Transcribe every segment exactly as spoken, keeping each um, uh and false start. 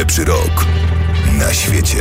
Najlepszy rok na świecie.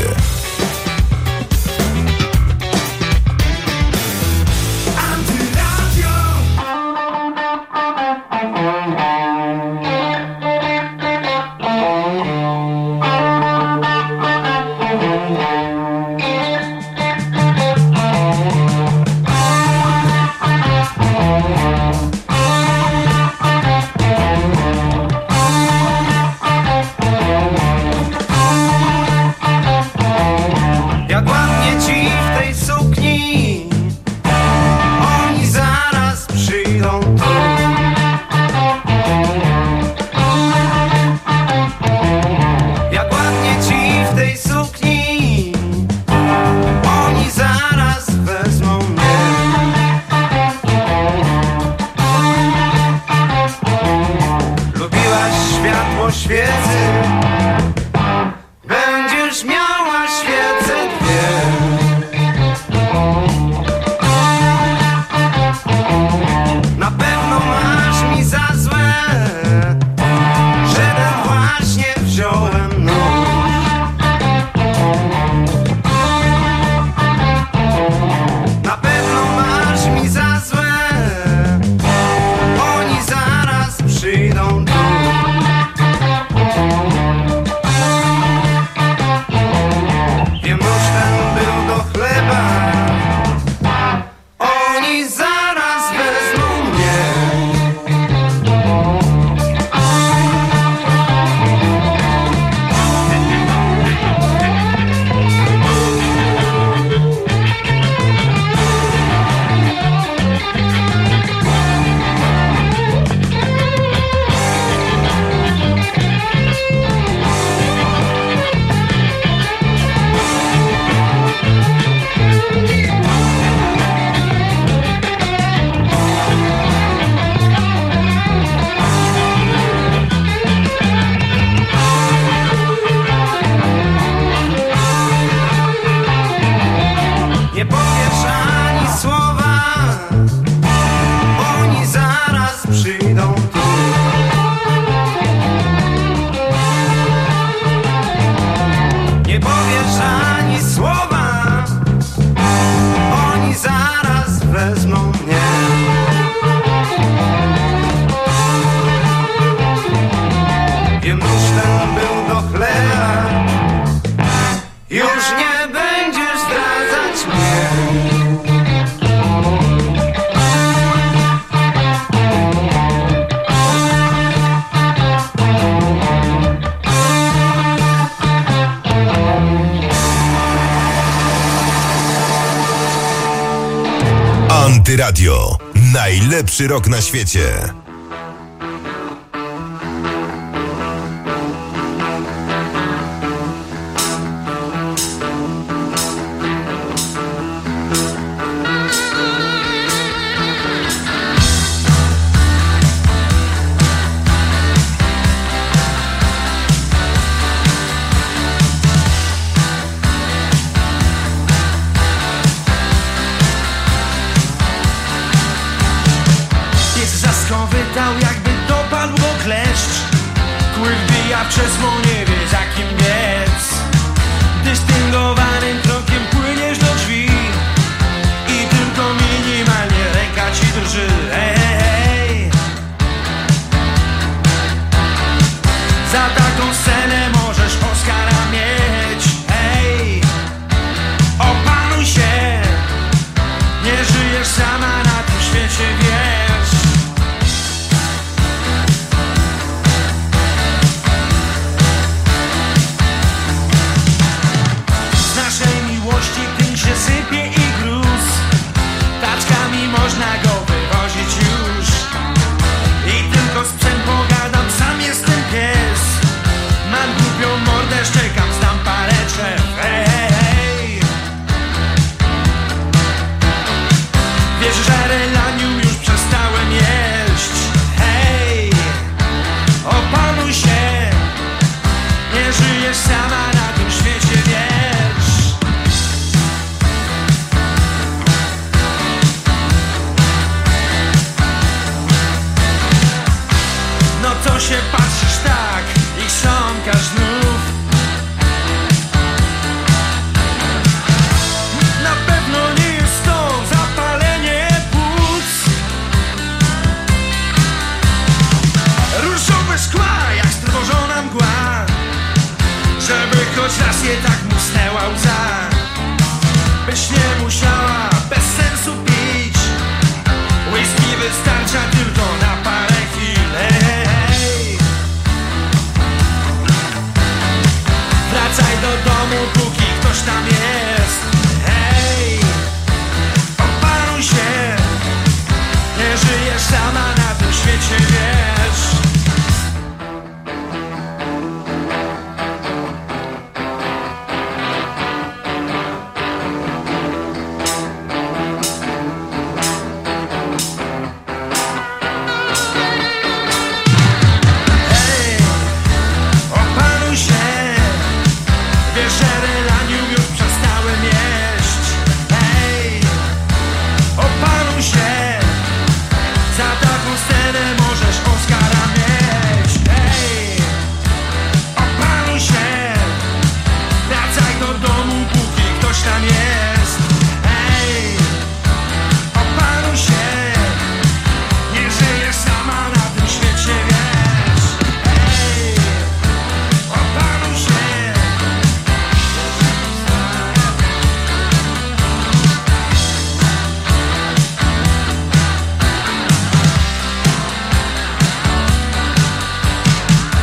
Antyradio. Najlepszy rok na świecie. Przez mu nie wie za kim biec. Dystyngowanym krokiem płyniesz do drzwi i tylko minimalnie ręka ci drży. Hej, hej, hej. Za taką scenę możesz Oscara mieć. Hej, opanuj się, nie żyjesz sama na tym świecie, wiesz. Sypie i gruz, taczkami można go wywozić już. I tylko z psem pogadam, sam jestem pies. Mam głupią mordę, szczekam, znam parę drzew. Hej, hej, hej. Wiesz, że relanium już przestałem jeść. Hej, opanuj się, nie żyjesz sama na tym świecie, wiesz. Co się patrzysz tak i sąkasz znów?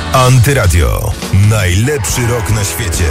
Antyradio. Najlepszy rok na świecie.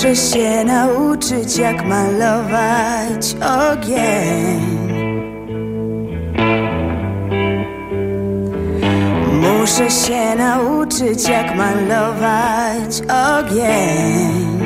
Muszę się nauczyć, jak malować ogień. Muszę się nauczyć, jak malować ogień.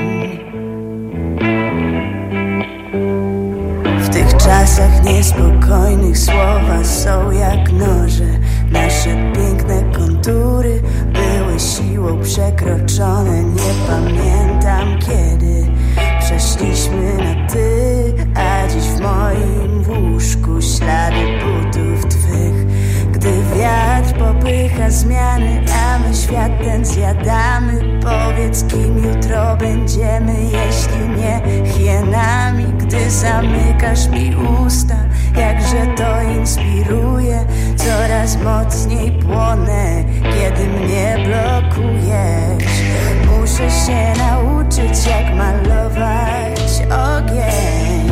W tych czasach niespokojnych słowa są jak noże. Nasze piękne kontury były siłą przekroczone. Nie pamiętam kiedy przeszliśmy na ty, a dziś w moim łóżku ślady butów twych. Gdy wiatr popycha zmiany, a my świat ten zjadamy. Powiedz, kim jutro będziemy, jeśli nie hienami. Gdy zamykasz mi usta, jakże to inspiruje. Coraz mocniej płonę, kiedy mnie blokujesz. Muszę się nauczyć, jak malować ogień.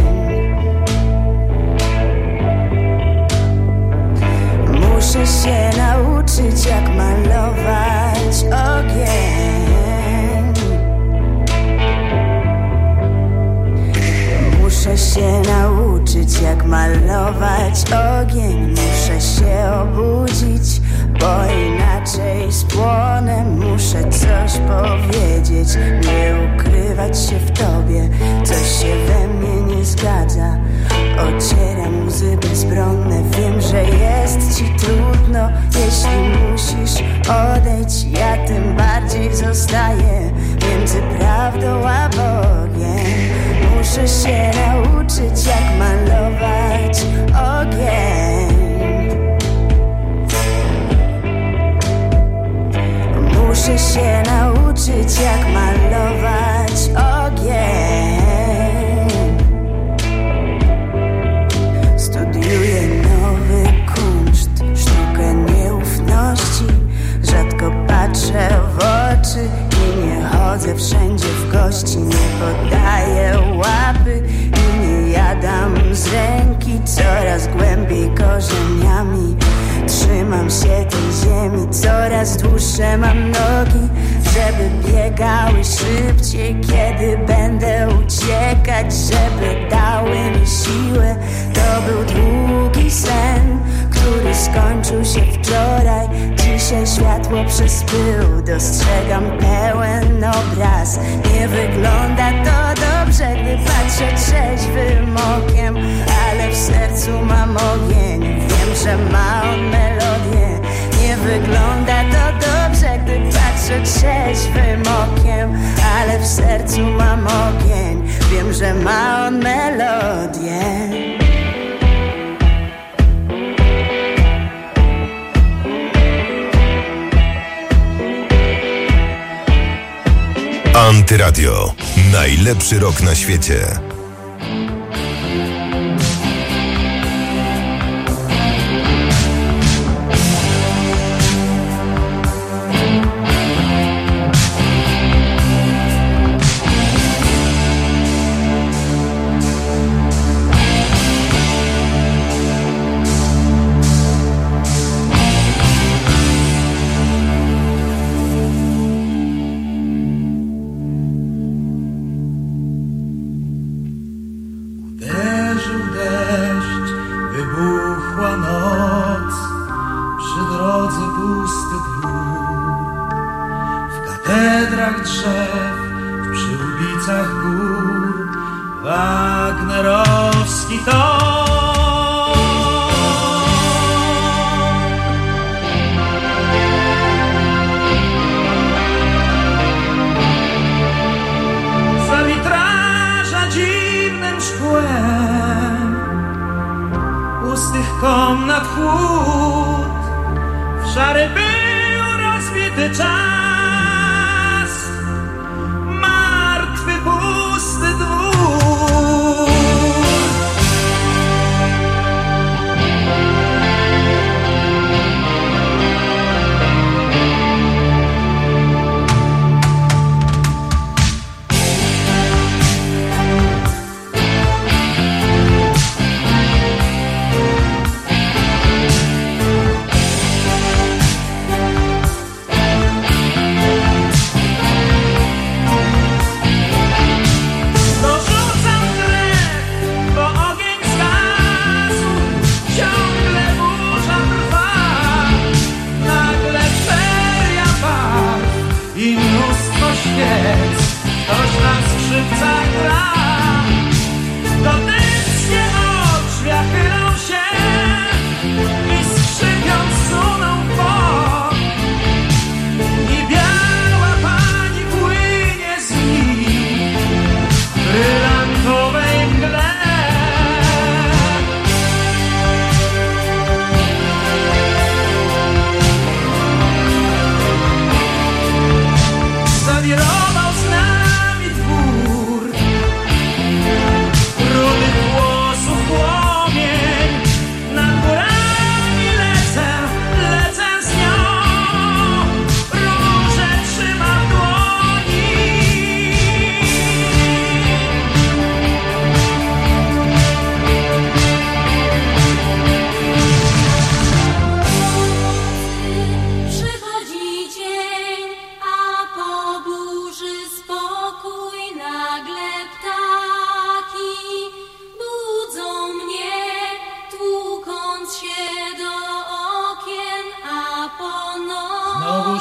Muszę się nauczyć, jak malować ogień. Muszę się nauczyć, jak malować ogień. Muszę się obudzić, bo inaczej spłonę. Muszę coś powiedzieć, nie ukrywać się w tobie. Coś się we mnie nie zgadza. Ocieram łzy bezbronne. Wiem, że jest ci trudno, jeśli musisz odejść. Ja tym bardziej zostaję między prawdą a Bogiem. Muszę się nauczyć, jak malować ogień. Muszę się nauczyć, jak malować ogień. Studiuję nowy kunszt, sztukę nieufności. Rzadko patrzę w oczy i nie chodzę wszędzie w gości. Nie podaję łapy i nie jadam z ręki. Coraz głębiej korzeniami trzymam się tej ziemi. Coraz dłuższe mam nogi, żeby biegały szybciej. Kiedy będę uciekać, żeby dały mi siłę. To był długi sen, który skończył się wczoraj. Dzisiaj światło przez pył dostrzegam pełen obraz. Nie wygląda to dobrze, gdy patrzę trzeźwym okiem, ale w sercu mam ogień. Wiem, że ma on melodię. Nie wygląda to dobrze, gdy patrzę trzeźwym okiem, ale w sercu mam ogień. Wiem, że ma on melodię. Antyradio. Najlepszy rok na świecie.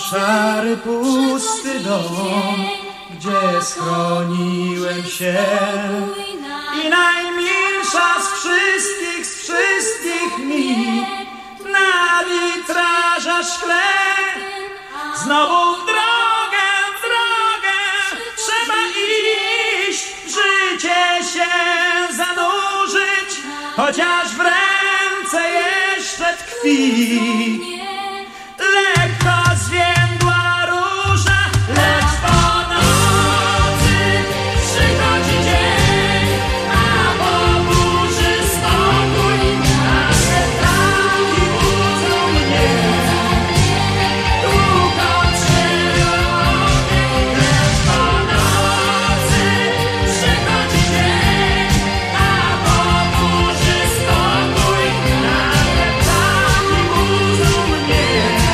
szary, pusty dom, gdzie schroniłem się. I najmilsza z wszystkich, z wszystkich mi na witraża szkle. Znowu w drogę, w drogę trzeba iść, w życie się zanurzyć, chociaż w ręce jeszcze tkwi. Lekko zwiędła róża, lecz po nocy przychodzi dzień, a po burzy spokój, nasze ptaki budzą mnie. Długą szerokie, lecz po nocy przychodzi dzień, a po burzy spokój, nasze ptaki budzą mnie.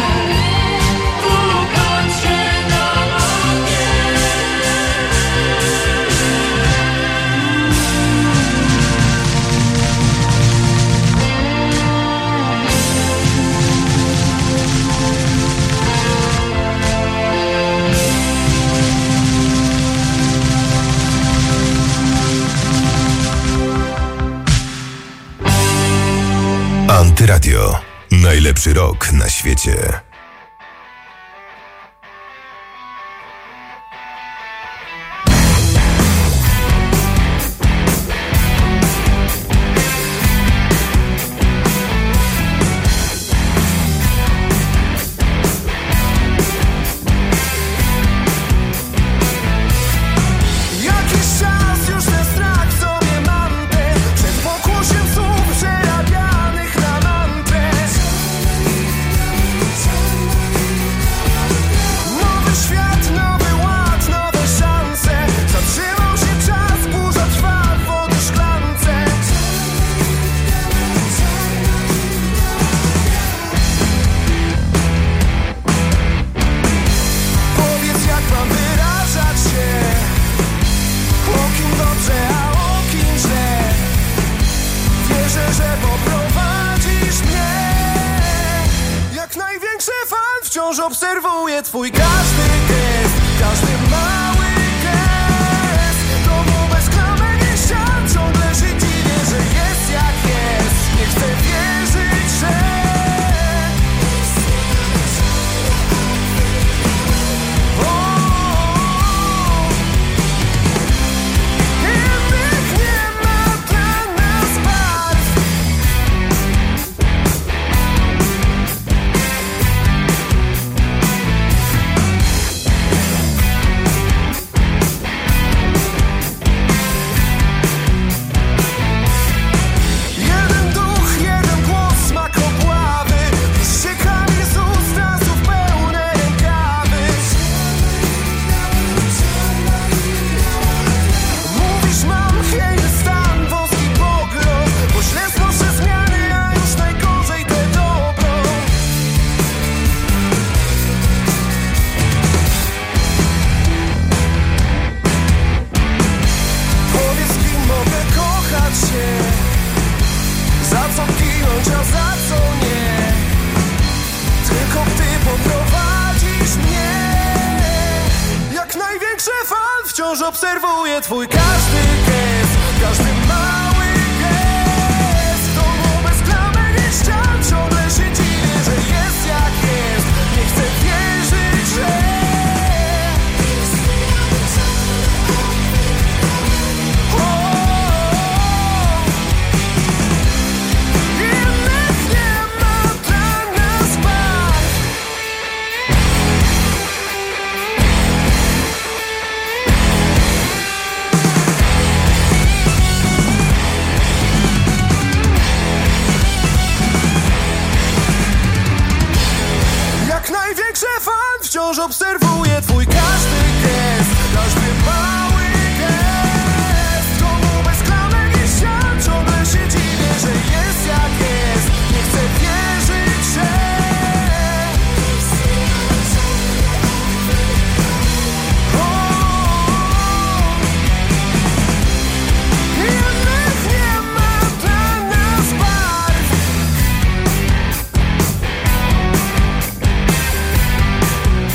Antyradio. Najlepszy rok na świecie. Wciąż obserwuję twój każdy gest, każdy mały gest. Domu bez klamek i ścian, ciągle się dziwię, że jest jak jest. Nie chcę wierzyć, że wciąż obserwuję twój każdy gest, każdy mały gest. Domu bez klamek i ścian, ciągle się dziwię, że jest jak jest. Nie chcę wierzyć, że wciąż obserwuję twój każdy gest, każdy mały gest. Domu bez klamek i ścian, ciągle się dziwię, że jest jak jest. Nie chcę wierzyć, że innych nie ma dla nas barw.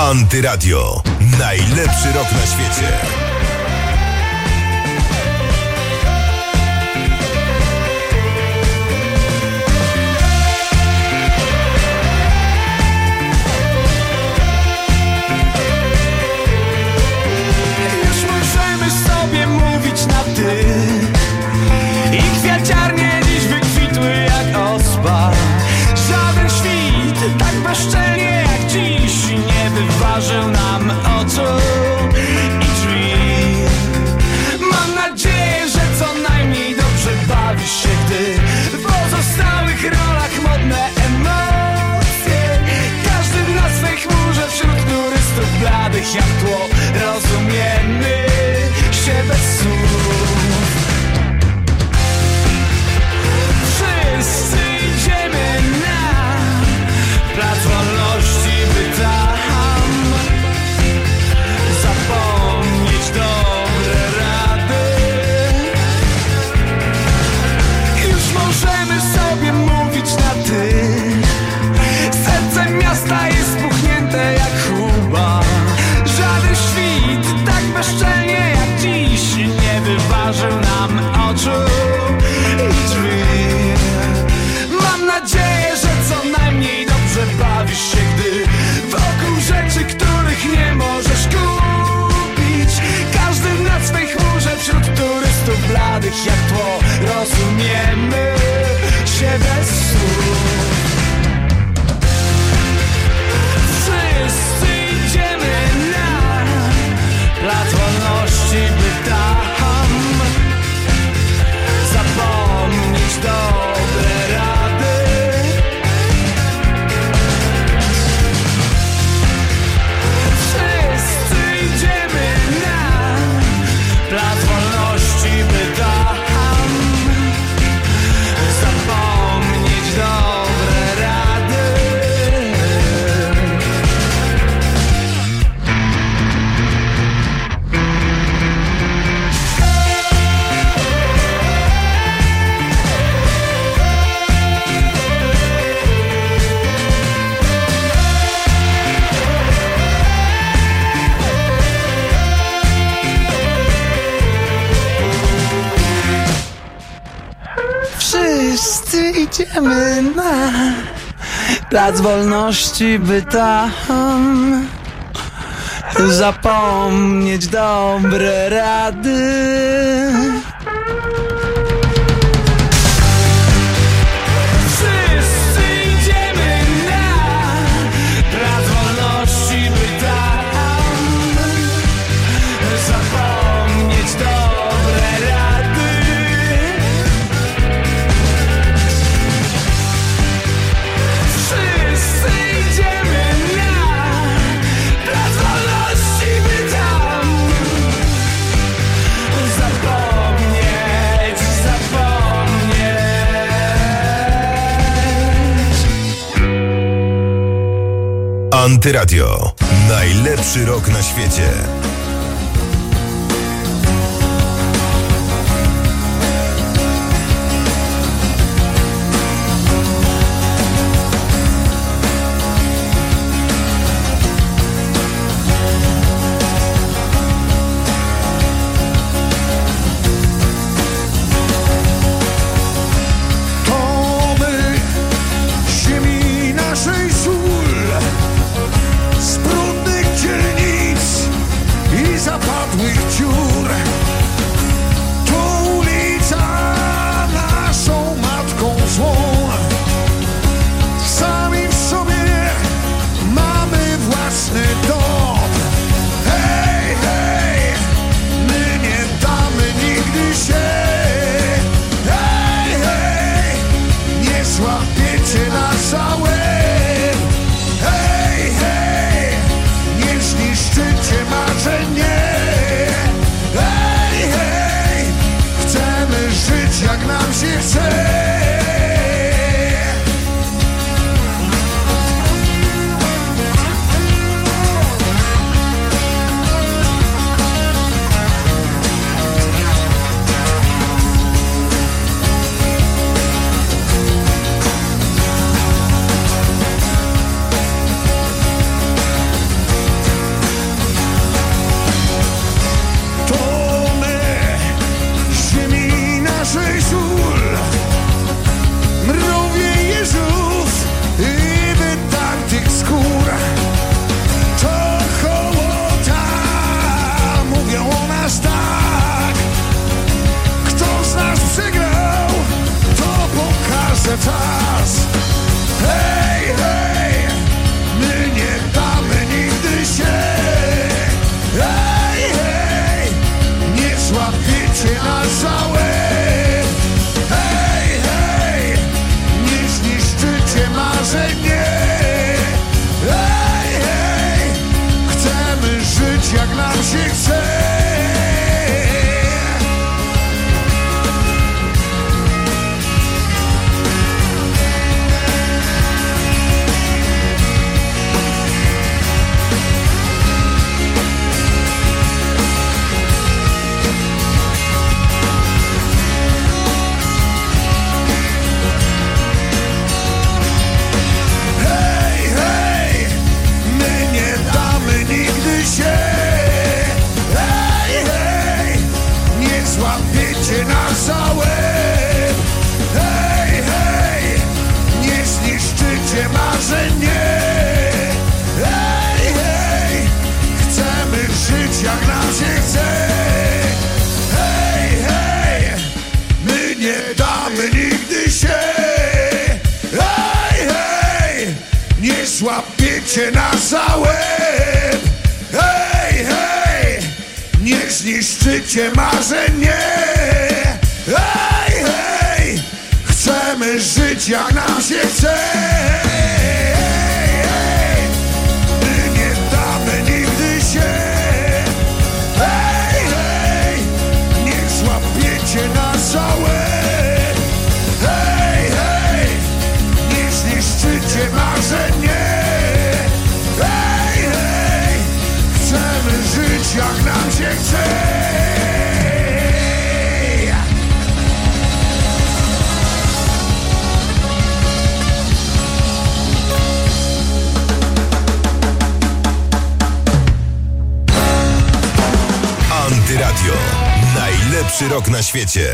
Antyradio. Najlepszy rok na świecie. Już możemy sobie mówić na ty i kwiaciarnie dziś wykwitły jak ospa. Żaden świt tak bezczelnie jak dziś nie wyważył nam oczu i drzwi. Mam nadzieję, że co najmniej dobrze bawisz się, gdy w pozostałych rolach modne emocje. Każdy na swej chmurze wśród turystów bladych jak tło. Rozumiemy się bez słów. Wszyscy idziemy na Plac Wolności, by tam zapomnieć dobre rady. Już możemy sobie mówić na ty. Serce miasta jest spuchnięte jak chuba. Żaden świt tak bezczelnie jak dziś nie wyważył nam oczu i drzwi. Mam nadzieję, że co najmniej dobrze bawisz się, gdy wokół rzeczy, których nie możesz kupić. Każdy na swej chmurze wśród turystów bladych jak tło. Rozumiemy się bez słów. Wszyscy idziemy na Plac Wolności, by tam zapomnieć dobre rady. Wszyscy idziemy na Plac Wolności, by tam zapomnieć dobre rady. Wszyscy idziemy na Plac Wolności, by tam zapomnieć dobre rady. Wszyscy idziemy na Plac Wolności, by tam zapomnieć dobre rady. Wszyscy idziemy na Plac Wolności, by tam zapomnieć, zapomnieć. Antyradio. Najlepszy rok na świecie. To my, ziemi naszej sól, z brudnych dzielnic i zapadłych dziur. To ulica naszą matką złą. Sami w sobie mamy własny dom. Hej, hej, my nie damy nigdy się. Hej, hej, nie złapiecie nas za łeb. Hej, hej, nie zniszczycie marzeń, nie. Hej, piecie na żałę. Hej, hej, nie zniszczycie marzeń, nie. Hej, hej, chcemy żyć jak nam się chce. Złapiecie nas za łeb. Hej, hej, nie zniszczycie marzeń, nie. Hej, hej, chcemy żyć jak nam się chce. Hej, hej, my nie damy nigdy się. Hej, hej, nie złapiecie nas za łeb. Hej, hej, niech zniszczycie marzeń, nie. Hej, hej, chcemy żyć jak nam się chce. Hej, hej, my nie damy nigdy się. Hej, hej, niech złapiecie nas za łeb. Hej, hej, niech zniszczycie marzeń, nie. Hej, hej, chcemy żyć jak nam się chce. Antyradio. Najlepszy rok na świecie.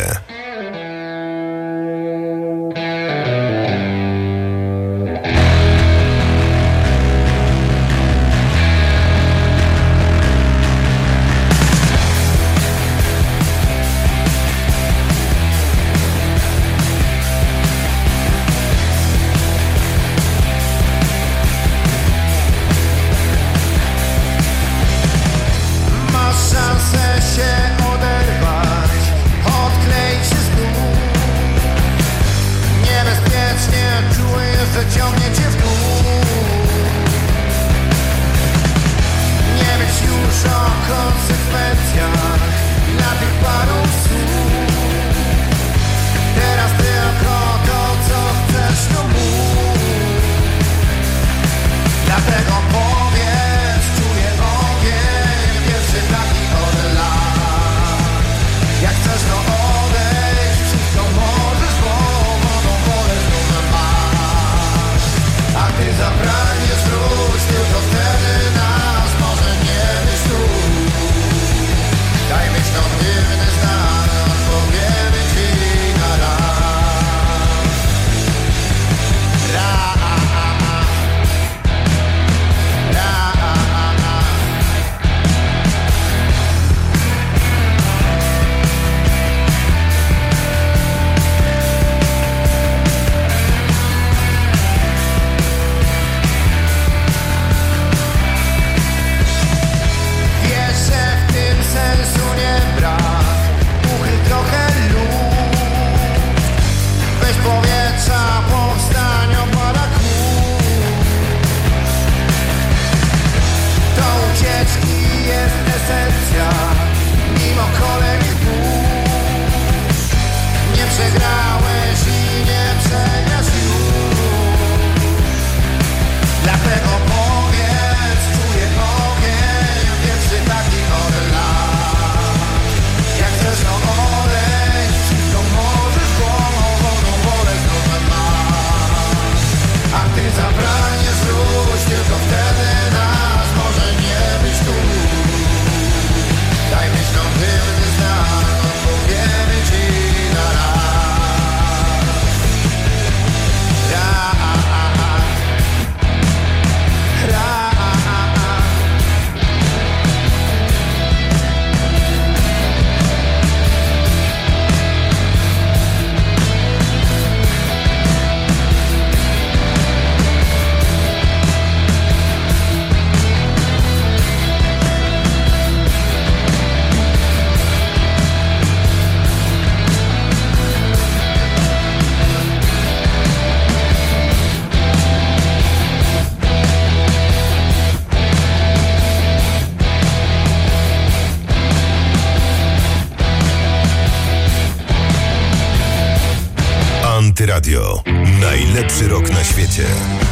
Antyradio. Najlepszy rok na świecie.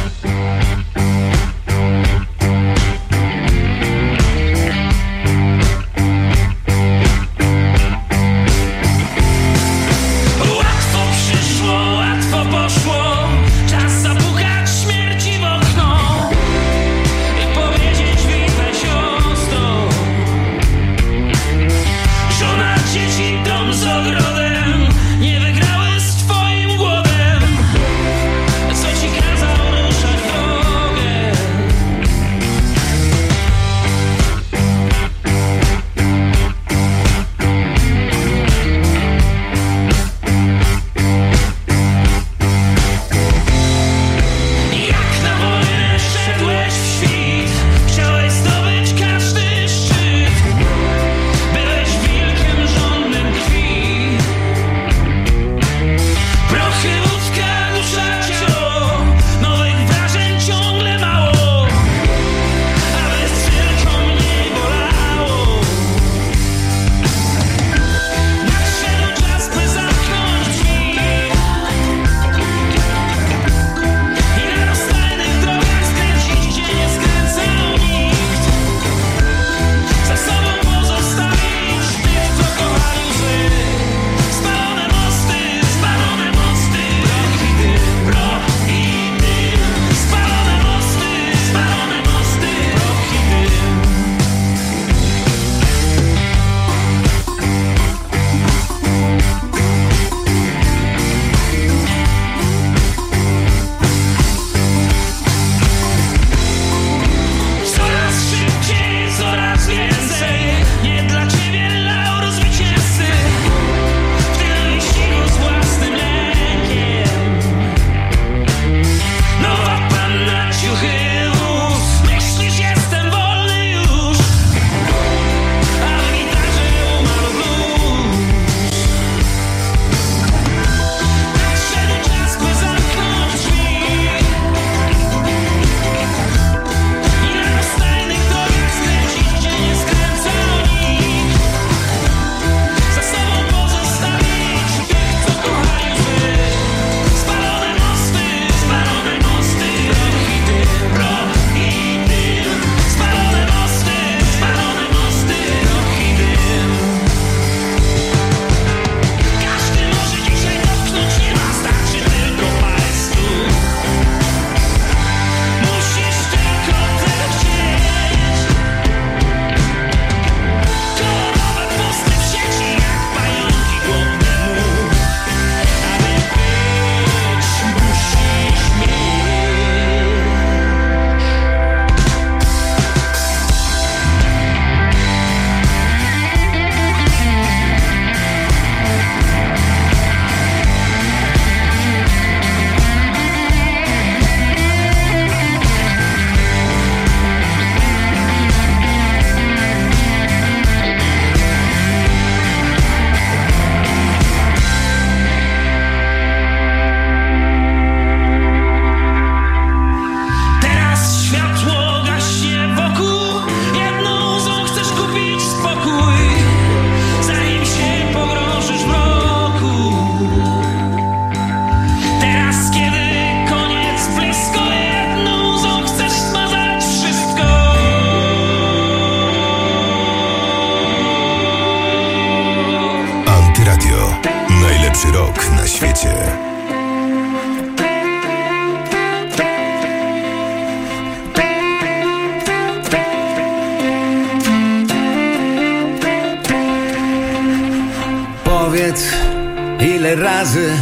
Ile razy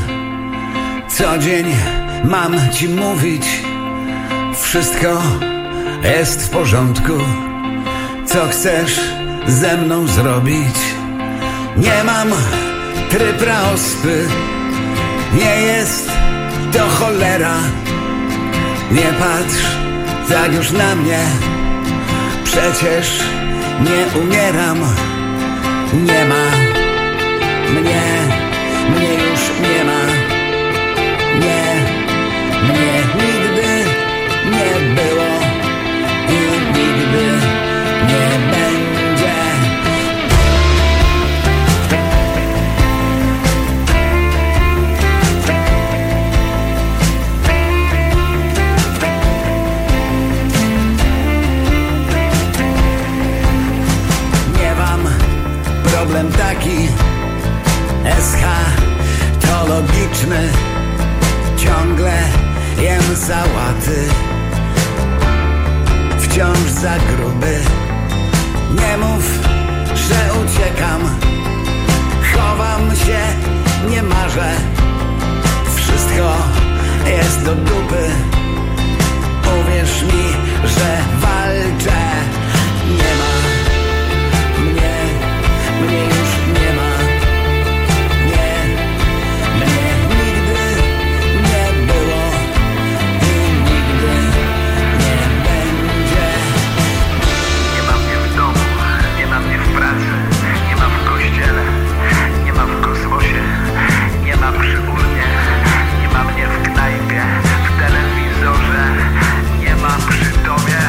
co dzień mam ci mówić, wszystko jest w porządku, co chcesz ze mną zrobić. Nie mam trypra ospy, nie jest to cholera. Nie patrz tak już na mnie, przecież nie umieram. Nie ma mnie, mnie już nie ma. Nie, mnie nigdy nie było i nigdy nie będzie. problem taki, eschatologiczny. Ciągle jem sałaty, wciąż za gruby. Nie mów, że uciekam, chowam się, nie marzę. Wszystko jest do dupy. Uwierz mi, że walczę. Nie ma mnie, mnie już nie ma. Nie, mnie nigdy nie było i nigdy nie będzie. Nie ma mnie w domu, nie ma mnie w pracy, nie ma w kościele, nie ma w kosmosie, nie ma przy urnie, nie ma mnie w knajpie, w telewizorze, nie ma przy tobie.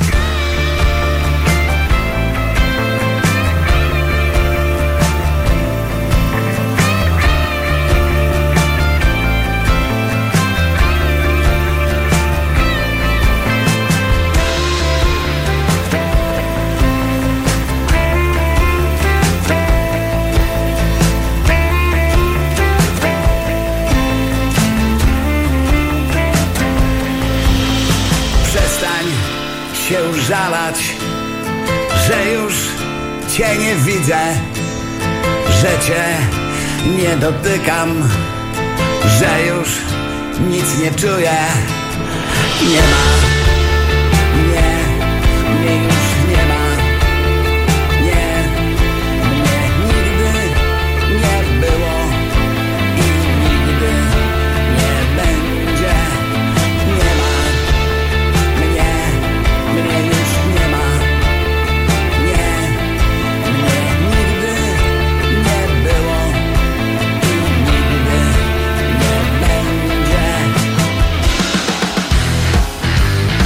Się użalać, że już cię nie widzę, że cię nie dotykam, że już nic nie czuję. Nie ma mnie, mnie już nie ma. Nie, mnie nigdy nie było i nigdy nie będzie. Nie ma mnie, mnie już nie ma. Nie, mnie nigdy nie było i nigdy nie będzie.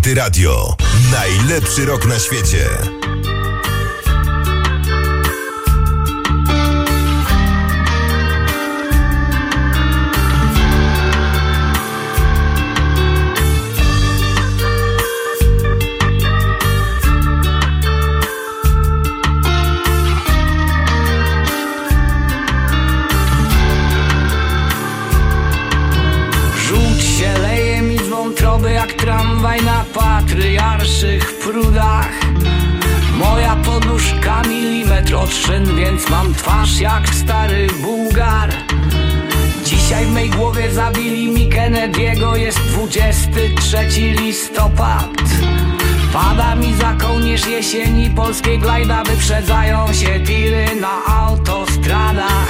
Antyradio. Najlepszy rok na świecie. Jak tramwaj na patriarszych prudach. Moja poduszka milimetr od szyn, więc mam twarz jak stary Bułgar. Dzisiaj w mej głowie zabili mi Kennedy'ego. Jest dwudziesty trzeci listopad. Pada mi za kołnierz jesieni polskiej glajda. Wyprzedzają się tiry na autostradach.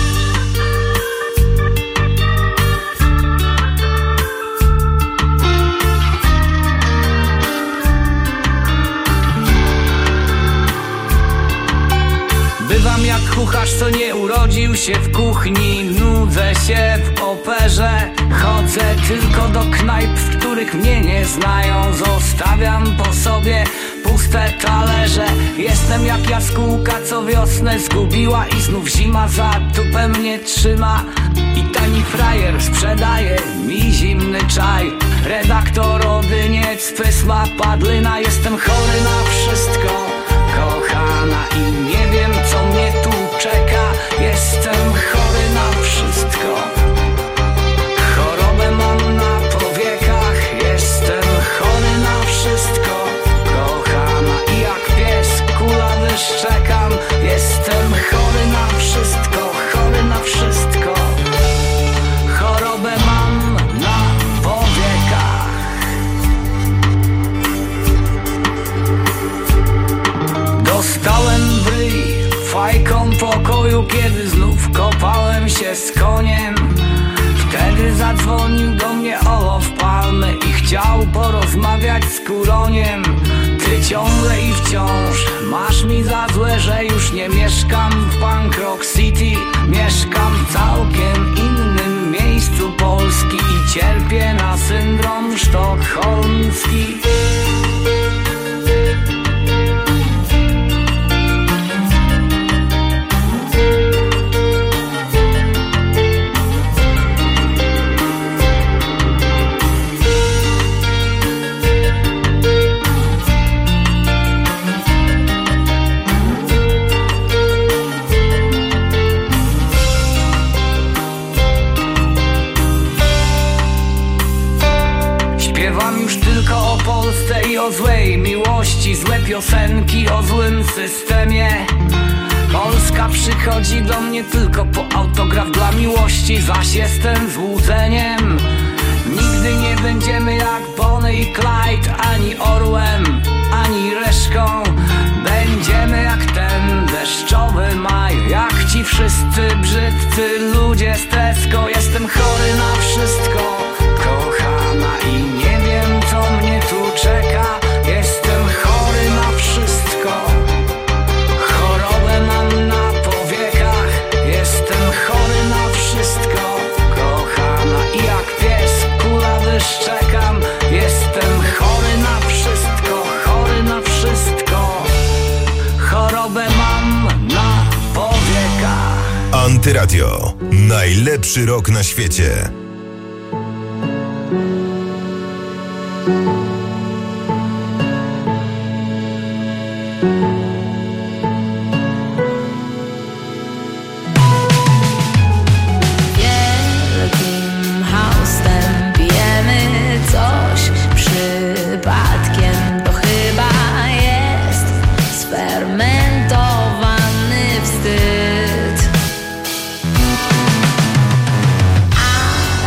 Bywam jak kucharz, co nie urodził się w kuchni. Nudzę się w operze. Chodzę tylko do knajp, w których mnie nie znają. Zostawiam po sobie puste talerze. Jestem jak jaskółka, co wiosnę zgubiła i znów zima za tupę mnie trzyma. I tani frajer sprzedaje mi zimny czaj. Redaktor Odyniec, Pysma, Padlina. Jestem chory na wszystko, kochana, i nie wiem, co mnie tu czeka. Jestem chory na wszystko. Chorobę mam na powiekach. Jestem chory na wszystko, kochana, i jak pies kulawy szczekam. Jestem chory na wszystko, chory na wszystko. Chorobę mam na powiekach. Dostałem w ryj fajką pokoju, kiedy znów kopałem się z koniem. Wtedy zadzwonił do mnie Olof Palmy i chciał porozmawiać z Kuroniem. Ty ciągle i wciąż masz mi za złe, że już nie mieszkam w Punk Rock City. Mieszkam w całkiem innym miejscu Polski i cierpię na syndrom sztokholmski. O Polsce i o złej miłości, złe piosenki o złym systemie. Polska przychodzi do mnie tylko po autograf dla miłości, zaś jestem złudzeniem. Nigdy nie będziemy jak Bonnie i Clyde, ani orłem, ani reszką. Będziemy jak ten deszczowy maj, jak ci wszyscy brzydcy ludzie z Tesco. Jestem chory na wszystko, kochana, i nie wiem, co mnie tu czeka. Jestem chory na wszystko. Chorobę mam na powiekach. Jestem chory na wszystko, kochana, i jak pies kulawy szczekam. Jestem chory na wszystko, chory na wszystko. Chorobę mam na powiekach. Antyradio. Najlepszy rok na świecie. Wielkim haustem pijemy coś przypadkiem. To chyba jest sfermentowany wstyd. A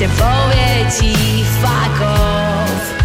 wreszcie powie ci fuck off.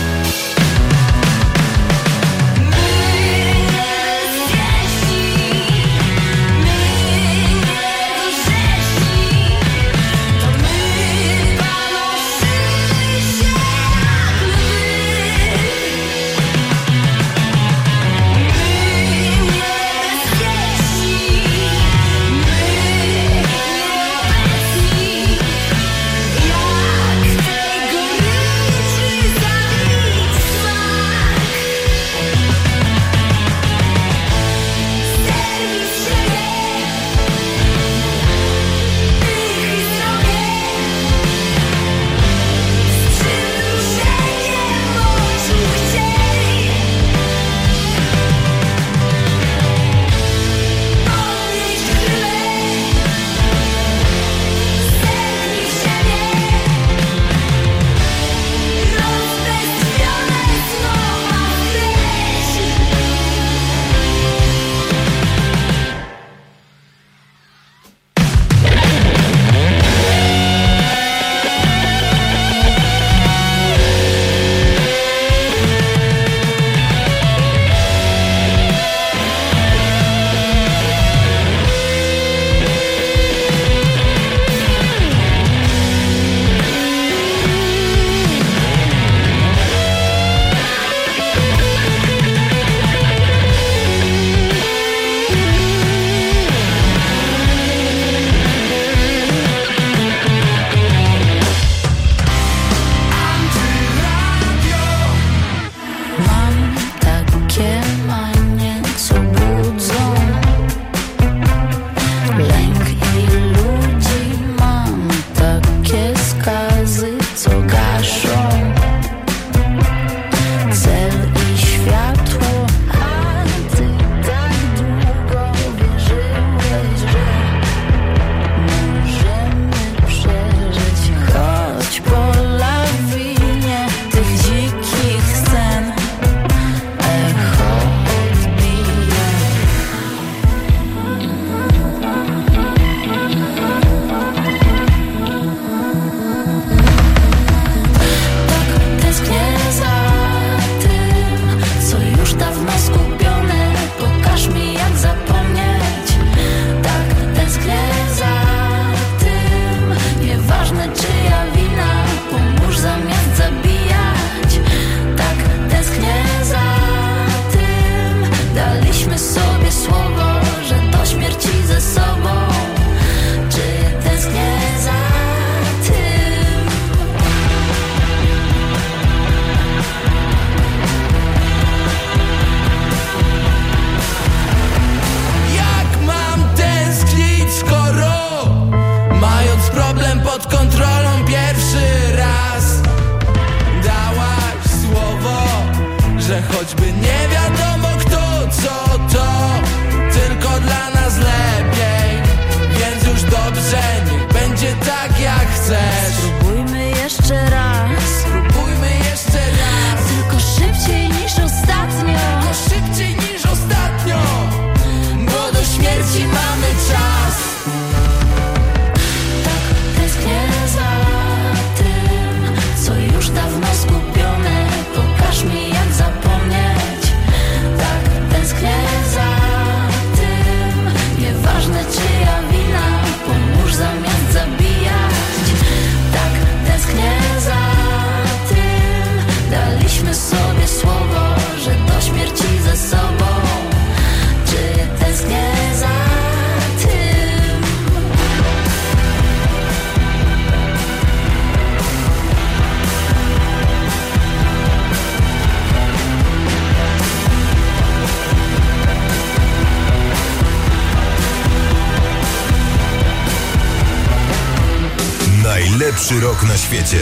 Najlepszy rok na świecie.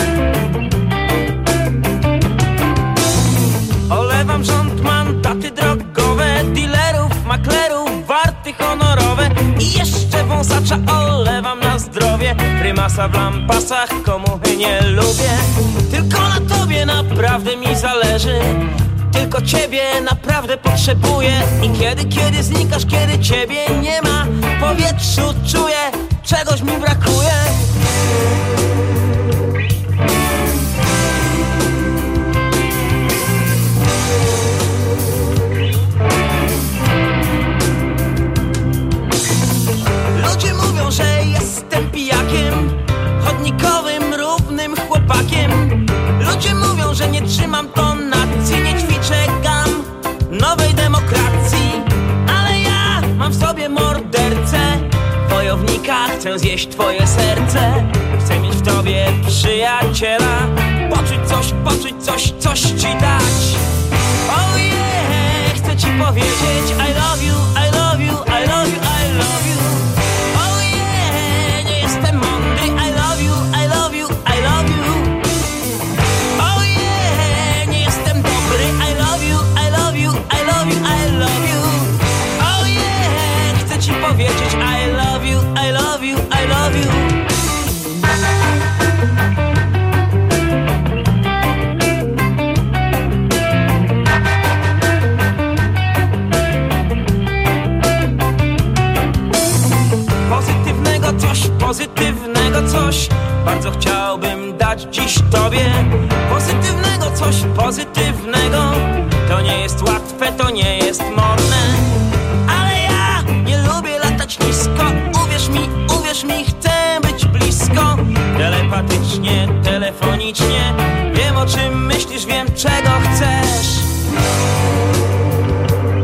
Olewam rząd mandaty drogi. masa w lampasach, komu nie lubię. Tylko na tobie naprawdę mi zależy, tylko ciebie naprawdę potrzebuję. I kiedy, kiedy znikasz, kiedy ciebie nie ma, w powietrzu czuję, czegoś mi brakuje. Ludzie mówią, że jestem pijakiem, chodnikowym, równym chłopakiem. Ludzie mówią, że nie trzymam tonacji, nie ćwiczę gam nowej demokracji. Ale ja mam w sobie mordercę, wojownika, chcę zjeść twoje serce. Chcę mieć w tobie przyjaciela, poczuć coś, poczuć coś, coś ci dać. Oh yeah, chcę ci powiedzieć I love you, I love you, I love you, I love you. Oh yeah, nie jestem mądry, I love you, I love you, I love you. Oh yeah, nie jestem dobry, I love you, I love you, I love you, I love you. Oh yeah, chcę ci powiedzieć I love you, I love you, I love you. Pozytywnego coś, pozytywnego coś bardzo chciałbym dać dziś tobie. Pozytywnego coś, pozytywnego